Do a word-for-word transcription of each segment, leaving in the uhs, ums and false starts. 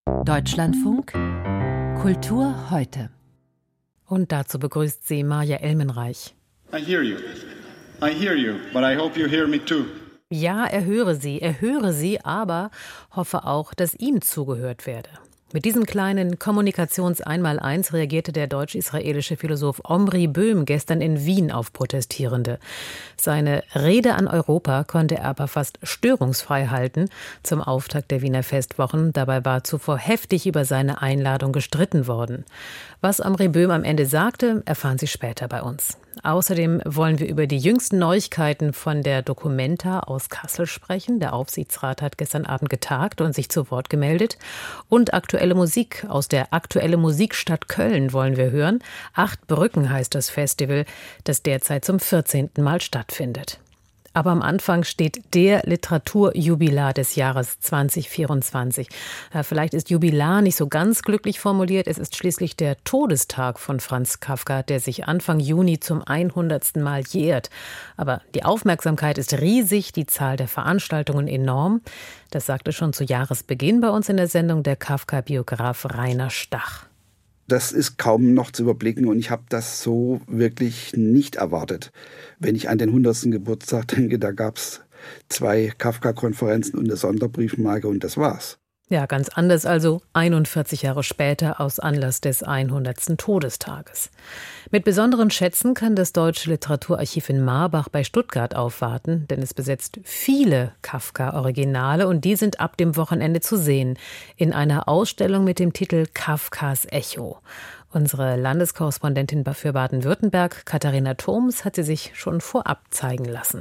Deutschlandfunk Kultur heute. Und dazu begrüßt sie Maja Elmenreich. I hear you. I hear you, but I hope you hear me too. Ja, er höre sie, er höre sie, aber hoffe auch, dass ihm zugehört werde. Mit diesem kleinen Kommunikations-Einmaleins reagierte der deutsch-israelische Philosoph Omri Böhm gestern in Wien auf Protestierende. Seine Rede an Europa konnte er aber fast störungsfrei halten zum Auftakt der Wiener Festwochen. Dabei war zuvor heftig über seine Einladung gestritten worden. Was Omri Böhm am Ende sagte, erfahren Sie später bei uns. Außerdem wollen wir über die jüngsten Neuigkeiten von der Documenta aus Kassel sprechen. Der Aufsichtsrat hat gestern Abend getagt und sich zu Wort gemeldet. Und aktuelle Musik aus der Aktuelle Musikstadt Köln wollen wir hören. Acht Brücken heißt das Festival, das derzeit zum vierzehnten Mal stattfindet. Aber am Anfang steht der Literaturjubilar des Jahres zwanzig vierundzwanzig. Ja, vielleicht ist Jubilar nicht so ganz glücklich formuliert. Es ist schließlich der Todestag von Franz Kafka, der sich Anfang Juni zum hundertsten Mal jährt. Aber die Aufmerksamkeit ist riesig, die Zahl der Veranstaltungen enorm. Das sagte schon zu Jahresbeginn bei uns in der Sendung der Kafka-Biograf Rainer Stach. Das ist kaum noch zu überblicken und ich habe das so wirklich nicht erwartet. Wenn ich an den hundertsten Geburtstag denke, da gab es zwei Kafka-Konferenzen und eine Sonderbriefmarke und das war's. Ja, ganz anders also einundvierzig Jahre später aus Anlass des hundertsten Todestages. Mit besonderen Schätzen kann das Deutsche Literaturarchiv in Marbach bei Stuttgart aufwarten, denn es besetzt viele Kafka-Originale und die sind ab dem Wochenende zu sehen in einer Ausstellung mit dem Titel Kafkas Echo. Unsere Landeskorrespondentin für Baden-Württemberg, Katharina Thoms, hat sie sich schon vorab zeigen lassen.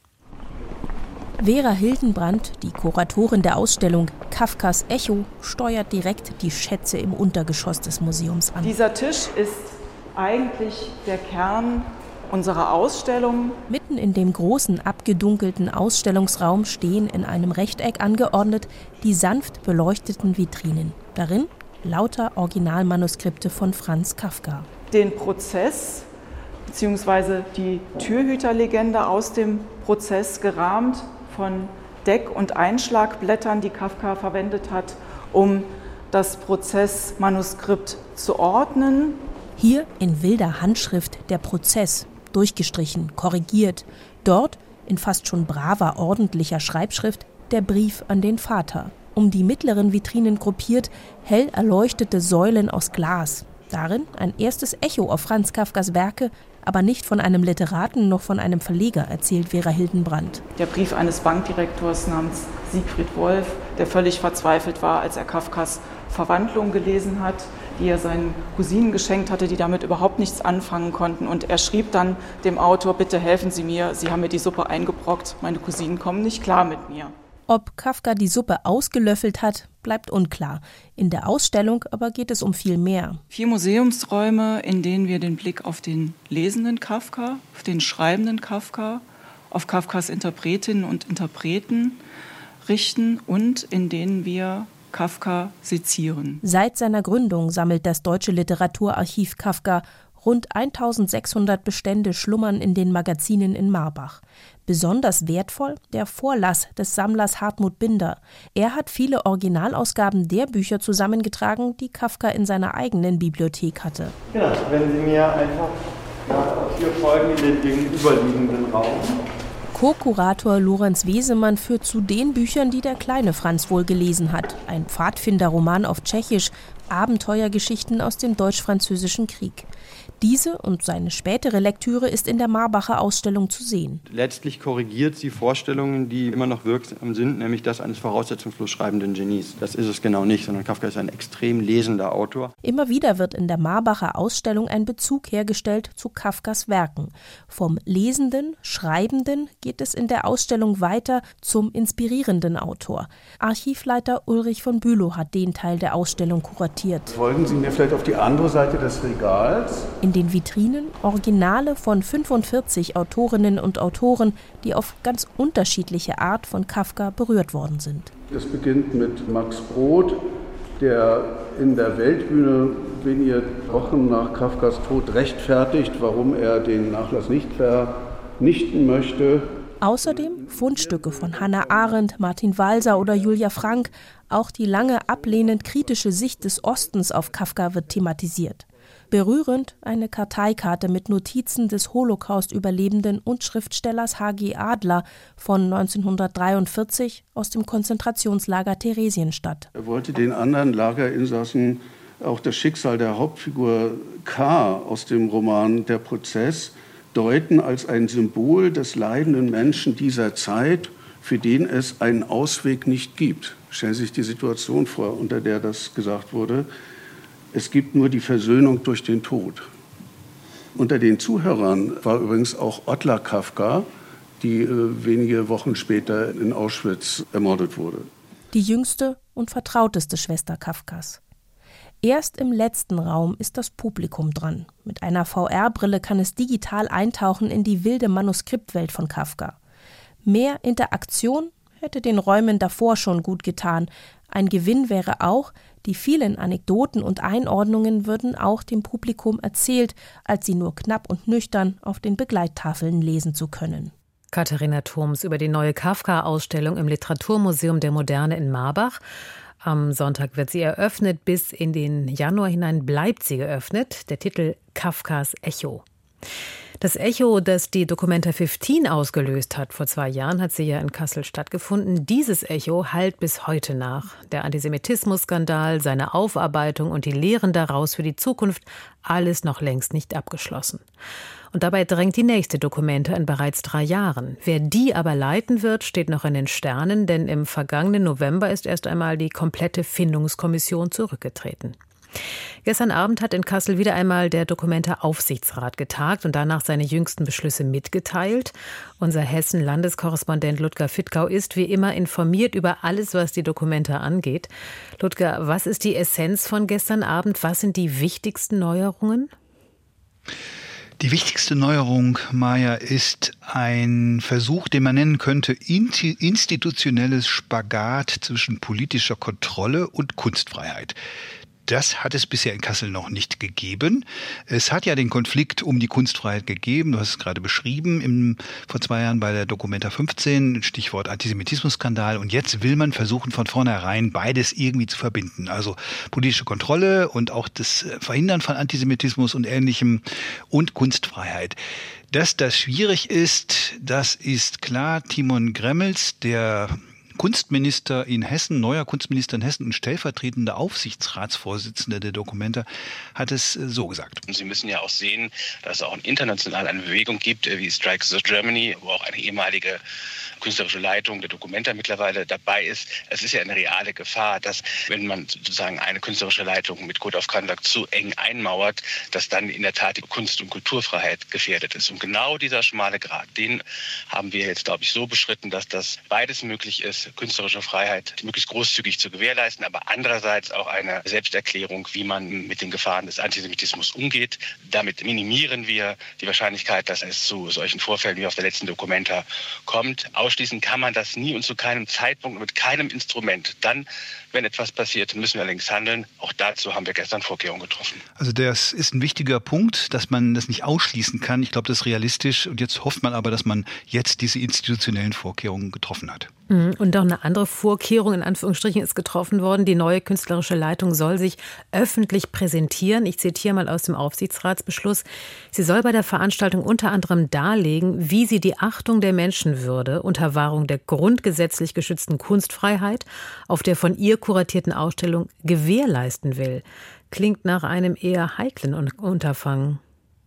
Vera Hildenbrand, die Kuratorin der Ausstellung Kafkas Echo, steuert direkt die Schätze im Untergeschoss des Museums an. Dieser Tisch ist eigentlich der Kern unserer Ausstellung. Mitten in dem großen, abgedunkelten Ausstellungsraum stehen in einem Rechteck angeordnet die sanft beleuchteten Vitrinen. Darin lauter Originalmanuskripte von Franz Kafka. Den Prozess bzw. die Türhüterlegende aus dem Prozess gerahmt von Deck- und Einschlagblättern, die Kafka verwendet hat, um das Prozessmanuskript zu ordnen. Hier in wilder Handschrift der Prozess, durchgestrichen, korrigiert. Dort, in fast schon braver, ordentlicher Schreibschrift, der Brief an den Vater. Um die mittleren Vitrinen gruppiert, hell erleuchtete Säulen aus Glas. Darin ein erstes Echo auf Franz Kafkas Werke, aber nicht von einem Literaten noch von einem Verleger, erzählt Vera Hildenbrand. Der Brief eines Bankdirektors namens Siegfried Wolf, der völlig verzweifelt war, als er Kafkas Verwandlung gelesen hat, die er seinen Cousinen geschenkt hatte, die damit überhaupt nichts anfangen konnten. Und er schrieb dann dem Autor, bitte helfen Sie mir, Sie haben mir die Suppe eingebrockt, meine Cousinen kommen nicht klar mit mir. Ob Kafka die Suppe ausgelöffelt hat, bleibt unklar. In der Ausstellung aber geht es um viel mehr. Vier Museumsräume, in denen wir den Blick auf den lesenden Kafka, auf den schreibenden Kafka, auf Kafkas Interpretinnen und Interpreten richten und in denen wir Kafka sezieren. Seit seiner Gründung sammelt das Deutsche Literaturarchiv Kafka. Rund eintausendsechshundert Bestände schlummern in den Magazinen in Marbach. Besonders wertvoll der Vorlass des Sammlers Hartmut Binder. Er hat viele Originalausgaben der Bücher zusammengetragen, die Kafka in seiner eigenen Bibliothek hatte. Genau, wenn Sie mir einfach hier folgen in den gegenüberliegenden Raum. Co-Kurator Lorenz Wesemann führt zu den Büchern, die der kleine Franz wohl gelesen hat. Ein Pfadfinderroman auf Tschechisch, Abenteuergeschichten aus dem Deutsch-Französischen Krieg. Diese und seine spätere Lektüre ist in der Marbacher Ausstellung zu sehen. Letztlich korrigiert sie Vorstellungen, die immer noch wirksam sind, nämlich das eines voraussetzungslos schreibenden Genies. Das ist es genau nicht, sondern Kafka ist ein extrem lesender Autor. Immer wieder wird in der Marbacher Ausstellung ein Bezug hergestellt zu Kafkas Werken. Vom lesenden, schreibenden geht es in der Ausstellung weiter zum inspirierenden Autor. Archivleiter Ulrich von Bülow hat den Teil der Ausstellung kuratiert. Folgen Sie mir vielleicht auf die andere Seite des Regals. In den Vitrinen Originale von fünfundvierzig Autorinnen und Autoren, die auf ganz unterschiedliche Art von Kafka berührt worden sind. Es beginnt mit Max Brod, der in der Weltbühne wenige Wochen nach Kafkas Tod rechtfertigt, warum er den Nachlass nicht vernichten möchte. Außerdem Fundstücke von Hannah Arendt, Martin Walser oder Julia Frank. Auch die lange ablehnend kritische Sicht des Ostens auf Kafka wird thematisiert. Berührend eine Karteikarte mit Notizen des Holocaust-Überlebenden und Schriftstellers H G Adler von neunzehnhundertdreiundvierzig aus dem Konzentrationslager Theresienstadt. Er wollte den anderen Lagerinsassen auch das Schicksal der Hauptfigur K. aus dem Roman Der Prozess deuten als ein Symbol des leidenden Menschen dieser Zeit, für den es einen Ausweg nicht gibt. Stellen Sie sich die Situation vor, unter der das gesagt wurde. Es gibt nur die Versöhnung durch den Tod. Unter den Zuhörern war übrigens auch Ottla Kafka, die äh, wenige Wochen später in Auschwitz ermordet wurde. Die jüngste und vertrauteste Schwester Kafkas. Erst im letzten Raum ist das Publikum dran. Mit einer V R-Brille kann es digital eintauchen in die wilde Manuskriptwelt von Kafka. Mehr Interaktion hätte den Räumen davor schon gut getan. Ein Gewinn wäre auch, die vielen Anekdoten und Einordnungen würden auch dem Publikum erzählt, als sie nur knapp und nüchtern auf den Begleittafeln lesen zu können. Katharina Thoms über die neue Kafka-Ausstellung im Literaturmuseum der Moderne in Marbach. Am Sonntag wird sie eröffnet, bis in den Januar hinein bleibt sie geöffnet. Der Titel Kafkas Echo. Das Echo, das die Documenta fünfzehn ausgelöst hat, vor zwei Jahren hat sie ja in Kassel stattgefunden. Dieses Echo hallt bis heute nach. Der Antisemitismus-Skandal, seine Aufarbeitung und die Lehren daraus für die Zukunft, alles noch längst nicht abgeschlossen. Und dabei drängt die nächste Documenta in bereits drei Jahren. Wer die aber leiten wird, steht noch in den Sternen, denn im vergangenen November ist erst einmal die komplette Findungskommission zurückgetreten. Gestern Abend hat in Kassel wieder einmal der Documenta-Aufsichtsrat getagt und danach seine jüngsten Beschlüsse mitgeteilt. Unser Hessen-Landeskorrespondent Ludger Fittkau ist wie immer informiert über alles, was die Documenta angeht. Ludger, was ist die Essenz von gestern Abend? Was sind die wichtigsten Neuerungen? Die wichtigste Neuerung, Maja, ist ein Versuch, den man nennen könnte, institutionelles Spagat zwischen politischer Kontrolle und Kunstfreiheit. Das hat es bisher in Kassel noch nicht gegeben. Es hat ja den Konflikt um die Kunstfreiheit gegeben, du hast es gerade beschrieben, im, vor zwei Jahren bei der Documenta fünfzehn, Stichwort Antisemitismus-Skandal. Und jetzt will man versuchen, von vornherein beides irgendwie zu verbinden. Also politische Kontrolle und auch das Verhindern von Antisemitismus und Ähnlichem und Kunstfreiheit. Dass das schwierig ist, das ist klar. Timon Gremmels, der Kunstminister in Hessen, neuer Kunstminister in Hessen und stellvertretender Aufsichtsratsvorsitzender der Documenta, hat es so gesagt. Sie müssen ja auch sehen, dass es auch international eine Bewegung gibt, wie Strike the Germany, wo auch eine ehemalige künstlerische Leitung der Documenta mittlerweile dabei ist. Es ist ja eine reale Gefahr, dass, wenn man sozusagen eine künstlerische Leitung mit Code of Conduct zu eng einmauert, dass dann in der Tat die Kunst- und Kulturfreiheit gefährdet ist. Und genau dieser schmale Grat, den haben wir jetzt, glaube ich, so beschritten, dass das beides möglich ist, künstlerische Freiheit möglichst großzügig zu gewährleisten, aber andererseits auch eine Selbsterklärung, wie man mit den Gefahren des Antisemitismus umgeht. Damit minimieren wir die Wahrscheinlichkeit, dass es zu solchen Vorfällen wie auf der letzten Documenta kommt. Ausschließen kann man das nie und zu keinem Zeitpunkt und mit keinem Instrument. Dann, wenn etwas passiert, müssen wir allerdings handeln. Auch dazu haben wir gestern Vorkehrungen getroffen. Also das ist ein wichtiger Punkt, dass man das nicht ausschließen kann. Ich glaube, das ist realistisch. Und jetzt hofft man aber, dass man jetzt diese institutionellen Vorkehrungen getroffen hat. Und auch eine andere Vorkehrung in Anführungsstrichen ist getroffen worden. Die neue künstlerische Leitung soll sich öffentlich präsentieren. Ich zitiere mal aus dem Aufsichtsratsbeschluss. Sie soll bei der Veranstaltung unter anderem darlegen, wie sie die Achtung der Menschenwürde unter Wahrung der grundgesetzlich geschützten Kunstfreiheit auf der von ihr kuratierten Ausstellung gewährleisten will. Klingt nach einem eher heiklen Unterfangen.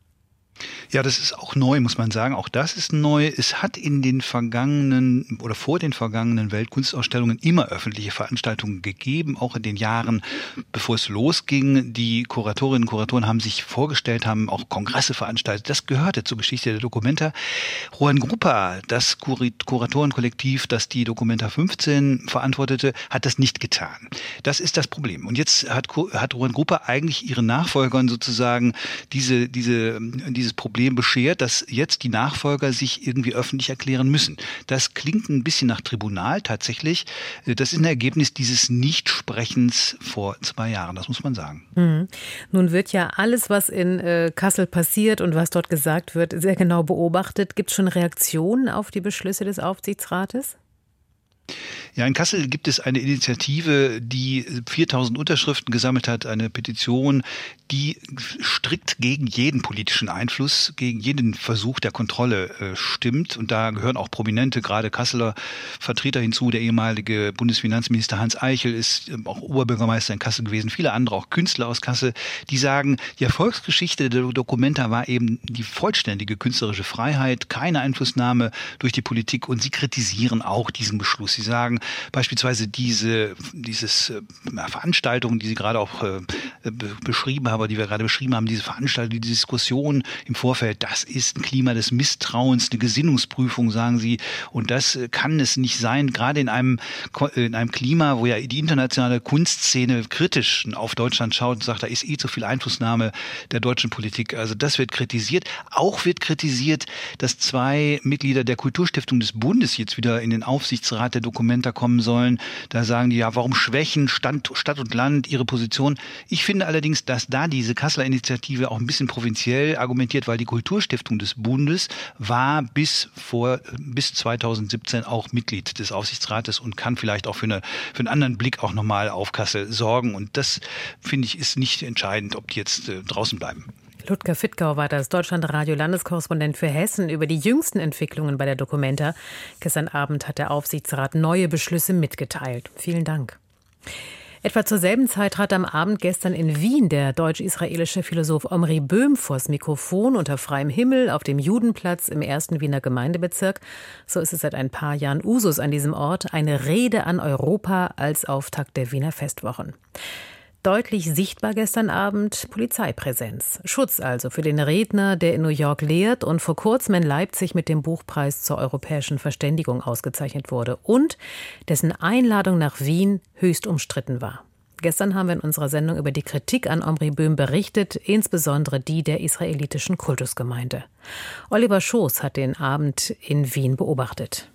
Ja, das ist auch neu, muss man sagen. Auch das ist neu. Es hat in den vergangenen oder vor den vergangenen Weltkunstausstellungen immer öffentliche Veranstaltungen gegeben, auch in den Jahren, bevor es losging. Die Kuratorinnen und Kuratoren haben sich vorgestellt, haben auch Kongresse veranstaltet. Das gehörte zur Geschichte der Documenta. Juan Grupa, das Kuratorenkollektiv, das die Documenta fünfzehn verantwortete, hat das nicht getan. Das ist das Problem. Und jetzt hat, hat Juan Grupa eigentlich ihren Nachfolgern sozusagen diese, diese, diese dieses Problem beschert, dass jetzt die Nachfolger sich irgendwie öffentlich erklären müssen. Das klingt ein bisschen nach Tribunal tatsächlich. Das ist ein Ergebnis dieses Nichtsprechens vor zwei Jahren, das muss man sagen. Mhm. Nun wird ja alles, was in äh, Kassel passiert und was dort gesagt wird, sehr genau beobachtet. Gibt es schon Reaktionen auf die Beschlüsse des Aufsichtsrates? Ja, in Kassel gibt es eine Initiative, die viertausend Unterschriften gesammelt hat, eine Petition, die strikt gegen jeden politischen Einfluss, gegen jeden Versuch der Kontrolle äh, stimmt. Und da gehören auch prominente, gerade Kasseler Vertreter hinzu. Der ehemalige Bundesfinanzminister Hans Eichel ist äh, auch Oberbürgermeister in Kassel gewesen. Viele andere, auch Künstler aus Kassel, die sagen, die Erfolgsgeschichte der Documenta war eben die vollständige künstlerische Freiheit, keine Einflussnahme durch die Politik. Und sie kritisieren auch diesen Beschluss. Sie sagen beispielsweise diese dieses äh, Veranstaltungen, die Sie gerade auch äh, be- beschrieben haben, die wir gerade beschrieben haben, diese Veranstaltung, die Diskussion im Vorfeld, das ist ein Klima des Misstrauens, eine Gesinnungsprüfung, sagen Sie. Und das kann es nicht sein, gerade in einem, in einem Klima, wo ja die internationale Kunstszene kritisch auf Deutschland schaut und sagt, da ist eh zu viel Einflussnahme der deutschen Politik. Also das wird kritisiert. Auch wird kritisiert, dass zwei Mitglieder der Kulturstiftung des Bundes jetzt wieder in den Aufsichtsrat der Documenta kommen sollen. Da sagen die, ja, warum schwächen Stand, Stadt und Land ihre Position? Ich finde allerdings, dass da diese Kasseler Initiative auch ein bisschen provinziell argumentiert, weil die Kulturstiftung des Bundes war bis vor bis zweitausendsiebzehn auch Mitglied des Aufsichtsrates und kann vielleicht auch für, eine, für einen anderen Blick auch nochmal auf Kassel sorgen. Und das, finde ich, ist nicht entscheidend, ob die jetzt äh, draußen bleiben. Ludger Fittgau war das Deutschlandradio-Landeskorrespondent für Hessen über die jüngsten Entwicklungen bei der Documenta. Gestern Abend hat der Aufsichtsrat neue Beschlüsse mitgeteilt. Vielen Dank. Etwa zur selben Zeit trat am Abend gestern in Wien der deutsch-israelische Philosoph Omri Böhm vors Mikrofon unter freiem Himmel auf dem Judenplatz im ersten Wiener Gemeindebezirk. So ist es seit ein paar Jahren Usus an diesem Ort. Eine Rede an Europa als Auftakt der Wiener Festwochen. Deutlich sichtbar gestern Abend Polizeipräsenz. Schutz also für den Redner, der in New York lehrt und vor kurzem in Leipzig mit dem Buchpreis zur europäischen Verständigung ausgezeichnet wurde und dessen Einladung nach Wien höchst umstritten war. Gestern haben wir in unserer Sendung über die Kritik an Omri Böhm berichtet, insbesondere die der israelitischen Kultusgemeinde. Oliver Schoß hat den Abend in Wien beobachtet.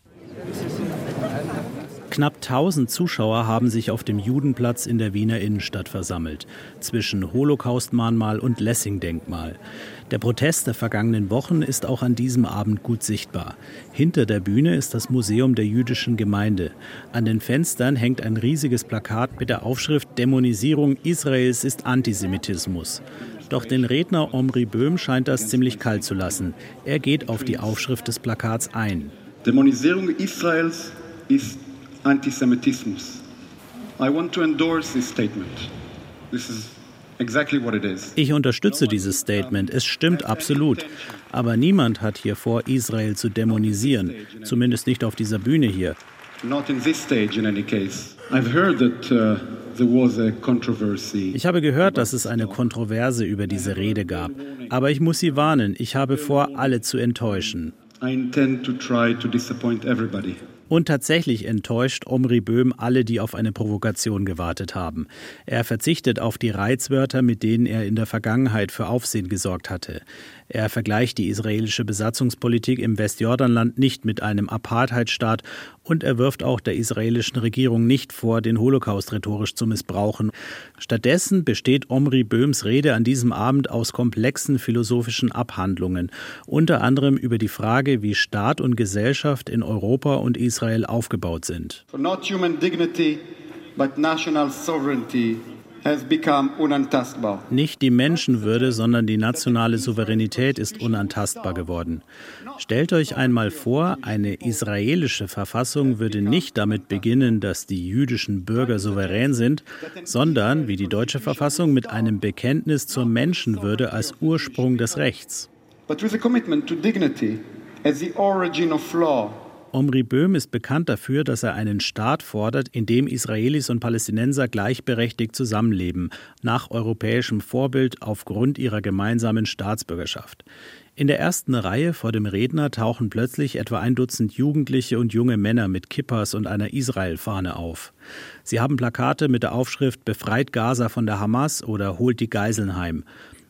Knapp tausend Zuschauer haben sich auf dem Judenplatz in der Wiener Innenstadt versammelt, zwischen Holocaust-Mahnmal und Lessing-Denkmal. Der Protest der vergangenen Wochen ist auch an diesem Abend gut sichtbar. Hinter der Bühne ist das Museum der jüdischen Gemeinde. An den Fenstern hängt ein riesiges Plakat mit der Aufschrift »Dämonisierung Israels ist Antisemitismus«. Doch den Redner Omri Böhm scheint das ziemlich kalt zu lassen. Er geht auf die Aufschrift des Plakats ein. Dämonisierung Israels ist Antisemitismus. I want to endorse this statement. This is exactly what it is. Ich unterstütze dieses Statement. Es stimmt absolut. Aber niemand hat hier vor, Israel zu dämonisieren. Zumindest nicht auf dieser Bühne hier. Not in this stage in any case. I've heard that uh, there was a controversy. Ich habe gehört, dass es eine Kontroverse über diese Rede gab. Aber ich muss Sie warnen, ich habe vor, alle zu enttäuschen. I intend to try to disappoint everybody. Und tatsächlich enttäuscht Omri Böhm alle, die auf eine Provokation gewartet haben. Er verzichtet auf die Reizwörter, mit denen er in der Vergangenheit für Aufsehen gesorgt hatte. Er vergleicht die israelische Besatzungspolitik im Westjordanland nicht mit einem Apartheidstaat und er wirft auch der israelischen Regierung nicht vor, den Holocaust rhetorisch zu missbrauchen. Stattdessen besteht Omri Böhms Rede an diesem Abend aus komplexen philosophischen Abhandlungen, unter anderem über die Frage, wie Staat und Gesellschaft in Europa und Israel aufgebaut sind. For not human dignity, but national sovereignty has become unantastbar. Nicht die Menschenwürde, sondern die nationale Souveränität ist unantastbar geworden. Stellt euch einmal vor, eine israelische Verfassung würde nicht damit beginnen, dass die jüdischen Bürger souverän sind, sondern, wie die deutsche Verfassung, mit einem Bekenntnis zur Menschenwürde als Ursprung des Rechts. But with a commitment to dignity as the origin of law. Omri Böhm ist bekannt dafür, dass er einen Staat fordert, in dem Israelis und Palästinenser gleichberechtigt zusammenleben, nach europäischem Vorbild aufgrund ihrer gemeinsamen Staatsbürgerschaft. In der ersten Reihe vor dem Redner tauchen plötzlich etwa ein Dutzend Jugendliche und junge Männer mit Kippas und einer Israel-Fahne auf. Sie haben Plakate mit der Aufschrift »Befreit Gaza von der Hamas« oder »Holt die Geiseln heim«.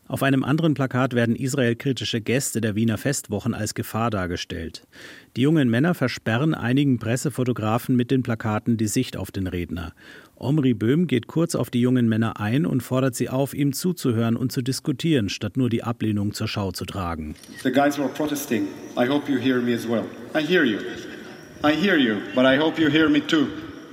Auf einem anderen Plakat werden israelkritische Gäste der Wiener Festwochen als Gefahr dargestellt. Die jungen Männer versperren einigen Pressefotografen mit den Plakaten die Sicht auf den Redner. Omri Böhm geht kurz auf die jungen Männer ein und fordert sie auf, ihm zuzuhören und zu diskutieren, statt nur die Ablehnung zur Schau zu tragen. The guys who are protesting, I hope you hear me as well. I hear you. I hear you, but I hope you hear me too.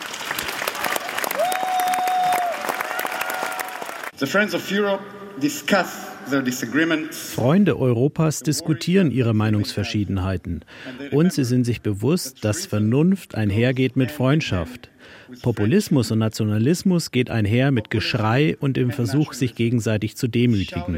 The Friends of Europe discuss their disagreements. Freunde Europas diskutieren ihre Meinungsverschiedenheiten. Und sie sind sich bewusst, dass Vernunft einhergeht mit Freundschaft. Populismus und Nationalismus geht einher mit Geschrei und dem Versuch, sich gegenseitig zu demütigen.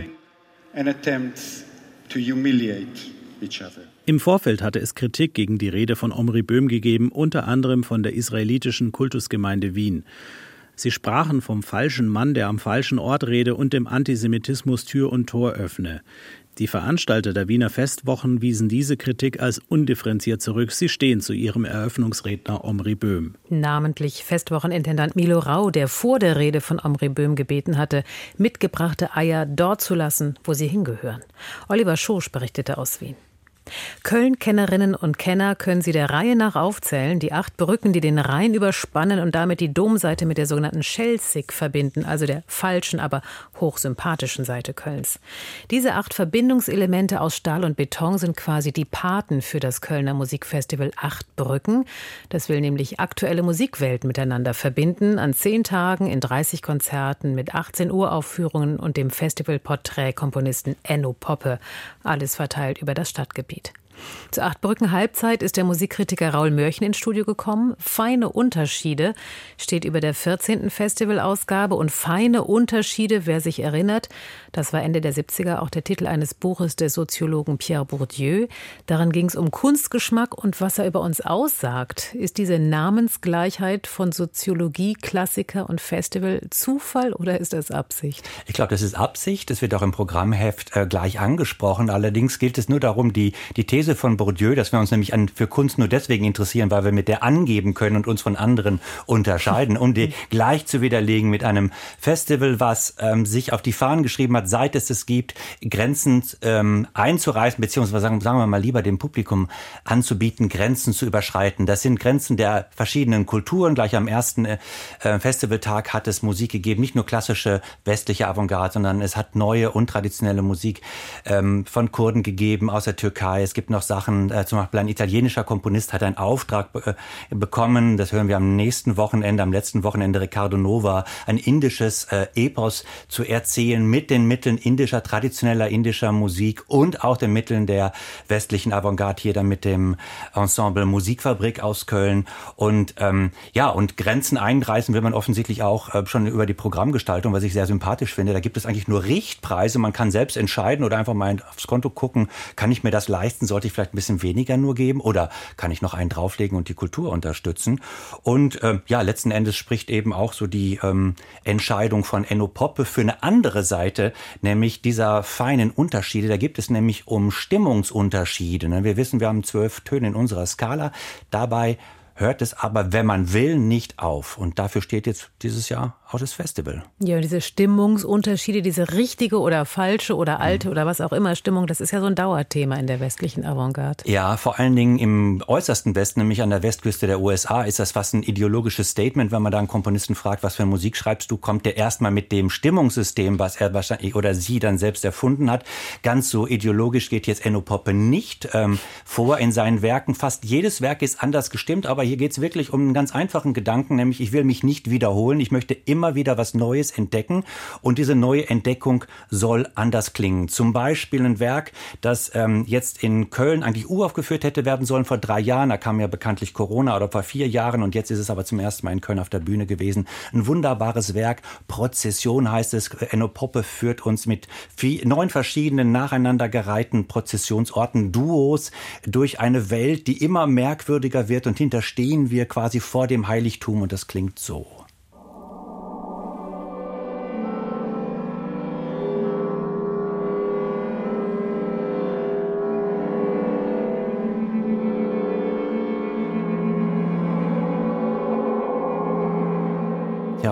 Im Vorfeld hatte es Kritik gegen die Rede von Omri Böhm gegeben, unter anderem von der israelitischen Kultusgemeinde Wien. Sie sprachen vom falschen Mann, der am falschen Ort rede und dem Antisemitismus Tür und Tor öffne. Die Veranstalter der Wiener Festwochen wiesen diese Kritik als undifferenziert zurück. Sie stehen zu ihrem Eröffnungsredner Omri Böhm. Namentlich Festwochenintendant Milo Rau, der vor der Rede von Omri Böhm gebeten hatte, mitgebrachte Eier dort zu lassen, wo sie hingehören. Oliver Schosch berichtete aus Wien. Köln-Kennerinnen und Kenner können sie der Reihe nach aufzählen, die acht Brücken, die den Rhein überspannen und damit die Domseite mit der sogenannten Schelsig verbinden, also der falschen, aber hochsympathischen Seite Kölns. Diese acht Verbindungselemente aus Stahl und Beton sind quasi die Paten für das Kölner Musikfestival Acht Brücken. Das will nämlich aktuelle Musikwelten miteinander verbinden, an zehn Tagen in dreißig Konzerten mit achtzehn Uraufführungen und dem Festivalporträtkomponisten Enno Poppe. Alles verteilt über das Stadtgebiet. Zur Acht-Brücken-Halbzeit ist der Musikkritiker Raul Mörchen ins Studio gekommen. Feine Unterschiede steht über der vierzehnten Festivalausgabe. Und feine Unterschiede, wer sich erinnert, das war Ende der siebziger auch der Titel eines Buches des Soziologen Pierre Bourdieu. Darin ging es um Kunstgeschmack und was er über uns aussagt. Ist diese Namensgleichheit von Soziologie, Klassiker und Festival Zufall oder ist das Absicht? Ich glaube, das ist Absicht. Das wird auch im Programmheft äh, gleich angesprochen. Allerdings gilt es nur darum, die, die These von Bourdieu, dass wir uns nämlich an, für Kunst nur deswegen interessieren, weil wir mit der angeben können und uns von anderen unterscheiden, um die gleich zu widerlegen mit einem Festival, was ähm, sich auf die Fahnen geschrieben hat, seit es es gibt, Grenzen ähm, einzureißen, beziehungsweise sagen, sagen wir mal lieber dem Publikum anzubieten, Grenzen zu überschreiten. Das sind Grenzen der verschiedenen Kulturen. Gleich am ersten äh, Festivaltag hat es Musik gegeben, nicht nur klassische westliche Avantgarde, sondern es hat neue und traditionelle Musik ähm, von Kurden gegeben, aus der Türkei. Es gibt noch Sachen, äh, zum Beispiel ein italienischer Komponist hat einen Auftrag äh, bekommen, das hören wir am nächsten Wochenende, am letzten Wochenende, Riccardo Nova, ein indisches äh, Epos zu erzählen mit den Mitteln indischer, traditioneller indischer Musik und auch den Mitteln der westlichen Avantgarde, hier dann mit dem Ensemble Musikfabrik aus Köln. Und ähm, ja, und Grenzen einreißen will man offensichtlich auch äh, schon über die Programmgestaltung, was ich sehr sympathisch finde. Da gibt es eigentlich nur Richtpreise, man kann selbst entscheiden oder einfach mal aufs Konto gucken, kann ich mir das leisten, sollte ich vielleicht ein bisschen weniger nur geben oder kann ich noch einen drauflegen und die Kultur unterstützen? Und äh, ja, letzten Endes spricht eben auch so die ähm, Entscheidung von Enno Poppe für eine andere Seite, nämlich dieser feinen Unterschiede. Da gibt es nämlich um Stimmungsunterschiede. Ne? Wir wissen, wir haben zwölf Töne in unserer Skala. Dabei hört es aber, wenn man will, nicht auf. Und dafür steht jetzt dieses Jahr auch das Festival. Ja, diese Stimmungsunterschiede, diese richtige oder falsche oder alte mhm. oder was auch immer Stimmung, das ist ja so ein Dauerthema in der westlichen Avantgarde. Ja, vor allen Dingen im äußersten Westen, nämlich an der Westküste der U S A, ist das fast ein ideologisches Statement. Wenn man da einen Komponisten fragt, was für Musik schreibst du, kommt der erstmal mit dem Stimmungssystem, was er wahrscheinlich oder sie dann selbst erfunden hat. Ganz so ideologisch geht jetzt Enno Poppe nicht ähm, vor in seinen Werken. Fast jedes Werk ist anders gestimmt, aber hier geht es wirklich um einen ganz einfachen Gedanken, nämlich ich will mich nicht wiederholen, ich möchte immer wieder was Neues entdecken und diese neue Entdeckung soll anders klingen. Zum Beispiel ein Werk, das ähm, jetzt in Köln eigentlich uraufgeführt hätte werden sollen vor drei Jahren, da kam ja bekanntlich Corona, oder vor vier Jahren und jetzt ist es aber zum ersten Mal in Köln auf der Bühne gewesen. Ein wunderbares Werk, Prozession heißt es, Enno Poppe führt uns mit vier, neun verschiedenen nacheinander gereihten Prozessionsorten, Duos durch eine Welt, die immer merkwürdiger wird und hinter stehen wir quasi vor dem Heiligtum und das klingt so. Ja,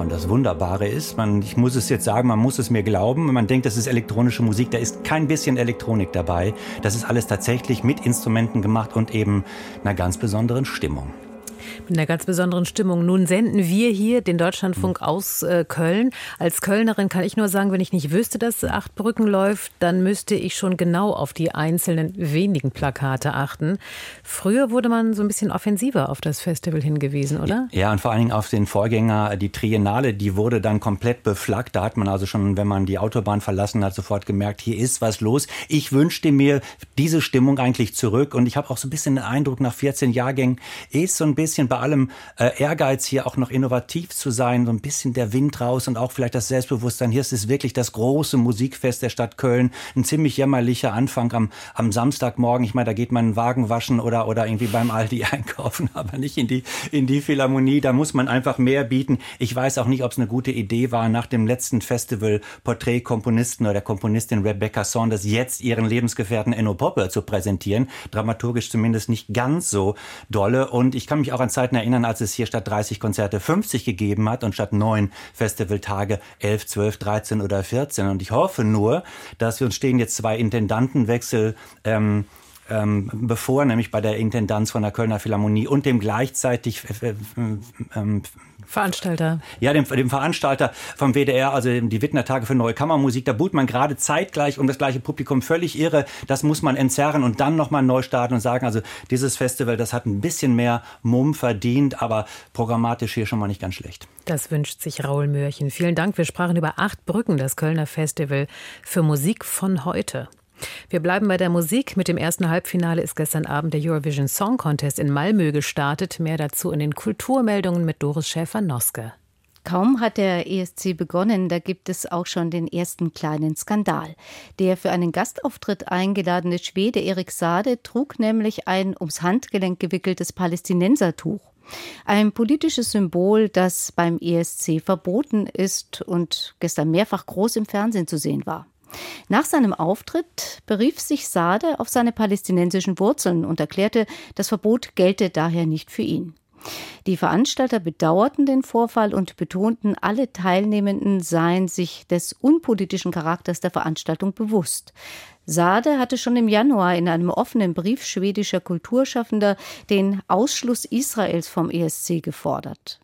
und das Wunderbare ist, man, ich muss es jetzt sagen, man muss es mir glauben, wenn man denkt, das ist elektronische Musik, da ist kein bisschen Elektronik dabei. Das ist alles tatsächlich mit Instrumenten gemacht und eben einer ganz besonderen Stimmung. Mit einer ganz besonderen Stimmung. Nun senden wir hier den Deutschlandfunk aus äh, Köln. Als Kölnerin kann ich nur sagen, wenn ich nicht wüsste, dass Acht Brücken läuft, dann müsste ich schon genau auf die einzelnen wenigen Plakate achten. Früher wurde man so ein bisschen offensiver auf das Festival hingewiesen, oder? Ja, und vor allen Dingen auf den Vorgänger, die Triennale, die wurde dann komplett beflaggt. Da hat man also schon, wenn man die Autobahn verlassen hat, sofort gemerkt, hier ist was los. Ich wünschte mir diese Stimmung eigentlich zurück. Und ich habe auch so ein bisschen den Eindruck, nach vierzehn Jahrgängen ist so ein bisschen bei allem äh, Ehrgeiz hier auch noch innovativ zu sein, so ein bisschen der Wind raus und auch vielleicht das Selbstbewusstsein. Hier ist es wirklich das große Musikfest der Stadt Köln. Ein ziemlich jämmerlicher Anfang am, am Samstagmorgen. Ich meine, da geht man einen Wagen waschen oder, oder irgendwie beim Aldi einkaufen, aber nicht in die, in die Philharmonie. Da muss man einfach mehr bieten. Ich weiß auch nicht, ob es eine gute Idee war, nach dem letzten Festival Porträtkomponisten oder der Komponistin Rebecca Saunders jetzt ihren Lebensgefährten Enno Poppe zu präsentieren. Dramaturgisch zumindest nicht ganz so dolle. Und ich kann mich auch an Zeiten erinnern, als es hier statt dreißig Konzerte fünfzig gegeben hat und statt neun Festivaltage elf, zwölf, dreizehn oder vierzehn. Und ich hoffe nur, dass wir uns stehen jetzt zwei Intendantenwechsel ähm, ähm, bevor, nämlich bei der Intendanz von der Kölner Philharmonie und dem gleichzeitig äh, äh, äh, Veranstalter. Ja, dem, dem Veranstalter vom W D R, also die Wittner Tage für Neue Kammermusik. Da buht man gerade zeitgleich um das gleiche Publikum, völlig irre. Das muss man entzerren und dann nochmal neu starten und sagen, also dieses Festival, das hat ein bisschen mehr Mumm verdient, aber programmatisch hier schon mal nicht ganz schlecht. Das wünscht sich Raul Mörchen. Vielen Dank. Wir sprachen über Acht Brücken, das Kölner Festival für Musik von heute. Wir bleiben bei der Musik. Mit dem ersten Halbfinale ist gestern Abend der Eurovision Song Contest in Malmö gestartet. Mehr dazu in den Kulturmeldungen mit Doris Schäfer-Noske. Kaum hat der E S C begonnen, da gibt es auch schon den ersten kleinen Skandal. Der für einen Gastauftritt eingeladene Schwede Erik Saade trug nämlich ein ums Handgelenk gewickeltes Palästinensertuch. Ein politisches Symbol, das beim E S C verboten ist und gestern mehrfach groß im Fernsehen zu sehen war. Nach seinem Auftritt berief sich Saade auf seine palästinensischen Wurzeln und erklärte, das Verbot gelte daher nicht für ihn. Die Veranstalter bedauerten den Vorfall und betonten, alle Teilnehmenden seien sich des unpolitischen Charakters der Veranstaltung bewusst. Saade hatte schon im Januar in einem offenen Brief schwedischer Kulturschaffender den Ausschluss Israels vom E S C gefordert.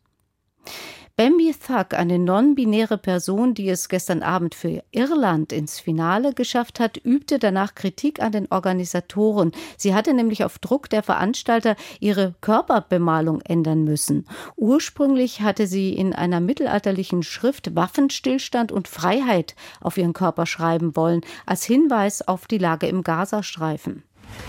Bambi Thug, eine non-binäre Person, die es gestern Abend für Irland ins Finale geschafft hat, übte danach Kritik an den Organisatoren. Sie hatte nämlich auf Druck der Veranstalter ihre Körperbemalung ändern müssen. Ursprünglich hatte sie in einer mittelalterlichen Schrift Waffenstillstand und Freiheit auf ihren Körper schreiben wollen, als Hinweis auf die Lage im Gazastreifen.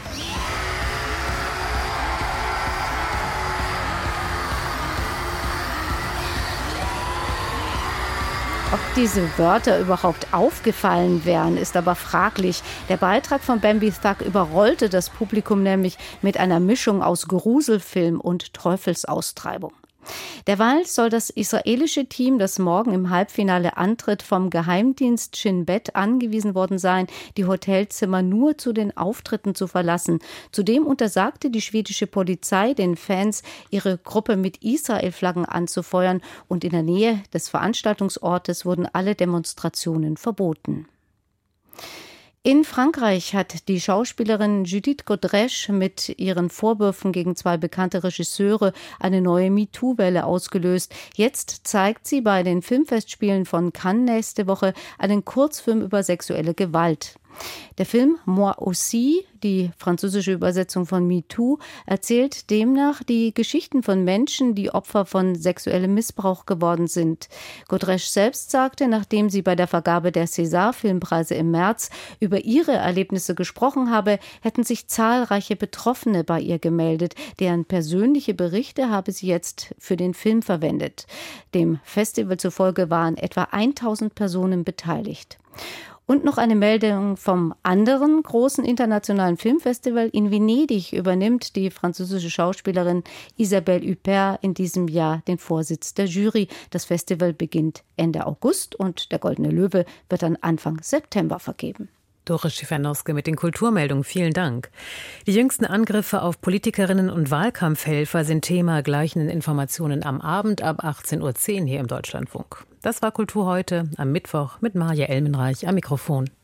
Ob diese Wörter überhaupt aufgefallen wären, ist aber fraglich. Der Beitrag von Bambi Thug überrollte das Publikum nämlich mit einer Mischung aus Gruselfilm und Teufelsaustreibung. Derweil soll das israelische Team, das morgen im Halbfinale antritt, vom Geheimdienst Shin Bet angewiesen worden sein, die Hotelzimmer nur zu den Auftritten zu verlassen. Zudem untersagte die schwedische Polizei den Fans, ihre Gruppe mit Israel-Flaggen anzufeuern, und in der Nähe des Veranstaltungsortes wurden alle Demonstrationen verboten. In Frankreich hat die Schauspielerin Judith Godrèche mit ihren Vorwürfen gegen zwei bekannte Regisseure eine neue MeToo-Welle ausgelöst. Jetzt zeigt sie bei den Filmfestspielen von Cannes nächste Woche einen Kurzfilm über sexuelle Gewalt. Der Film Moi aussi, die französische Übersetzung von MeToo, erzählt demnach die Geschichten von Menschen, die Opfer von sexuellem Missbrauch geworden sind. Godrèche selbst sagte, nachdem sie bei der Vergabe der César-Filmpreise im März über ihre Erlebnisse gesprochen habe, hätten sich zahlreiche Betroffene bei ihr gemeldet. Deren persönliche Berichte habe sie jetzt für den Film verwendet. Dem Festival zufolge waren etwa tausend Personen beteiligt. Und noch eine Meldung vom anderen großen internationalen Filmfestival. In Venedig übernimmt die französische Schauspielerin Isabelle Huppert in diesem Jahr den Vorsitz der Jury. Das Festival beginnt Ende August und der Goldene Löwe wird dann Anfang September vergeben. Doris Schifanowski mit den Kulturmeldungen. Vielen Dank. Die jüngsten Angriffe auf Politikerinnen und Wahlkampfhelfer sind Thema gleichen Informationen am Abend ab achtzehn Uhr zehn hier im Deutschlandfunk. Das war Kultur heute am Mittwoch mit Maja Elmenreich am Mikrofon.